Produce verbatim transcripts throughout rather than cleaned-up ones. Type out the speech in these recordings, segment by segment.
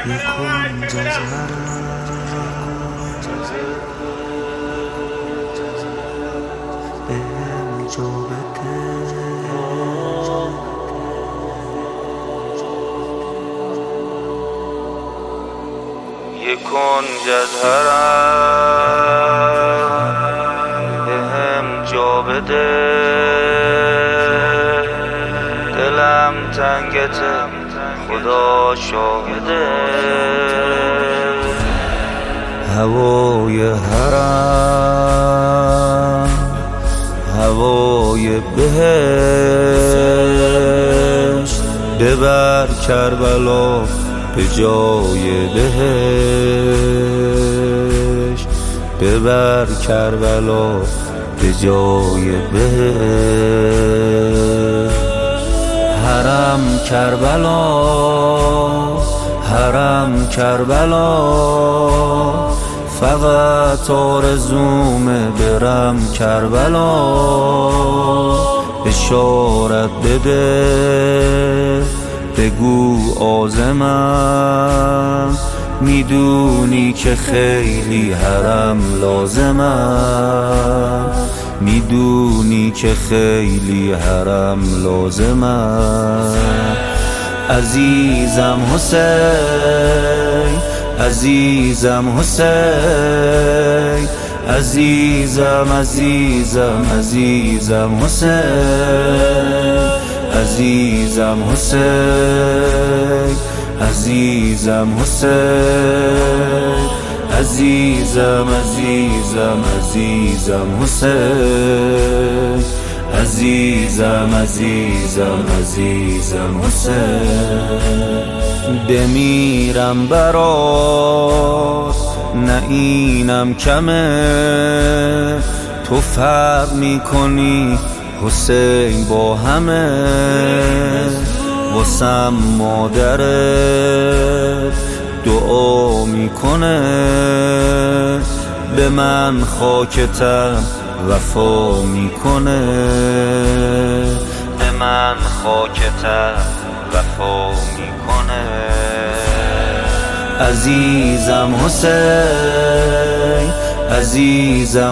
کنج از بهم جا بده یه کنج از حرم بهم جا بده دلم تنگته خدا شاهده هوای حرم هوای بهشت ببر کربلا به جای بهشت ببر کربلا به جای بهشت حرم کربلا حرم کربلا فقط آرزومه برم کربلا اشارت بده بگو عازمم میدونی که خیلی حرم لازمم میدونی که خیلی حرم لازمم عزیزم حسین عزیزم حسین عزیزم عزیزم عزیزم حسین عزیزم حسین عزیزم حسین عزیزم عزیزم عزیزم حسین عزیزم عزیزم عزیزم حسین بمیرم برات نه اینم کمه تو فرق میکنی حسین با همه واسم مادرت دعا میکنه به من خاکتم وفا میکنه به من خاکتم وفا میکنه عزیزم حسین عزیزم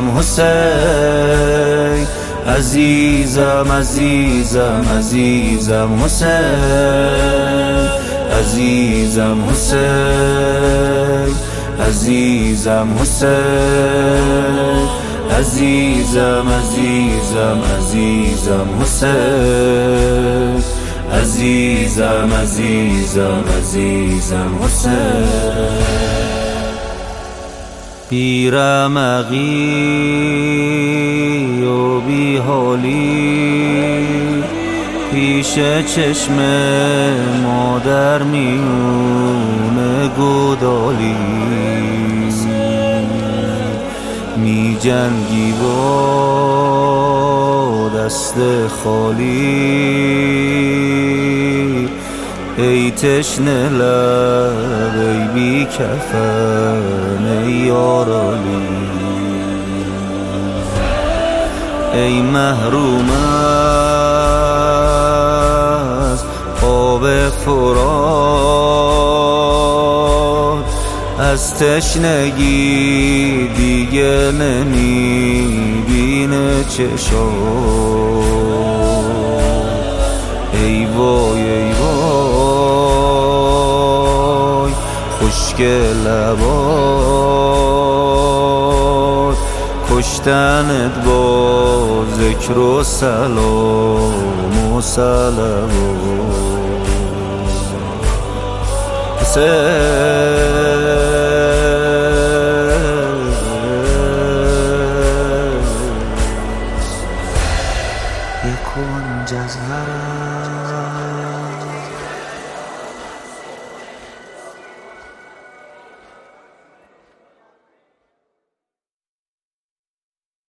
حسین عزیزم عزیزم عزیزم حسین عزیزم حسین عزیزم حسین عزیزم عزیزم عزیزم حسین عزیزم عزیزم عزیزم حسین بی رمقی و بی حالی پیش چشم مادر میونه گودالی می جنگی با دست خالی ای تشنه لب ای بی کفن ای یارالی ای محروم از آب فرات از تشنگی دیگه نمیبینه چشات ای وای ای وای خشک لبات کشتنت با ذکر و سلام و صلوات یه کنج از حرم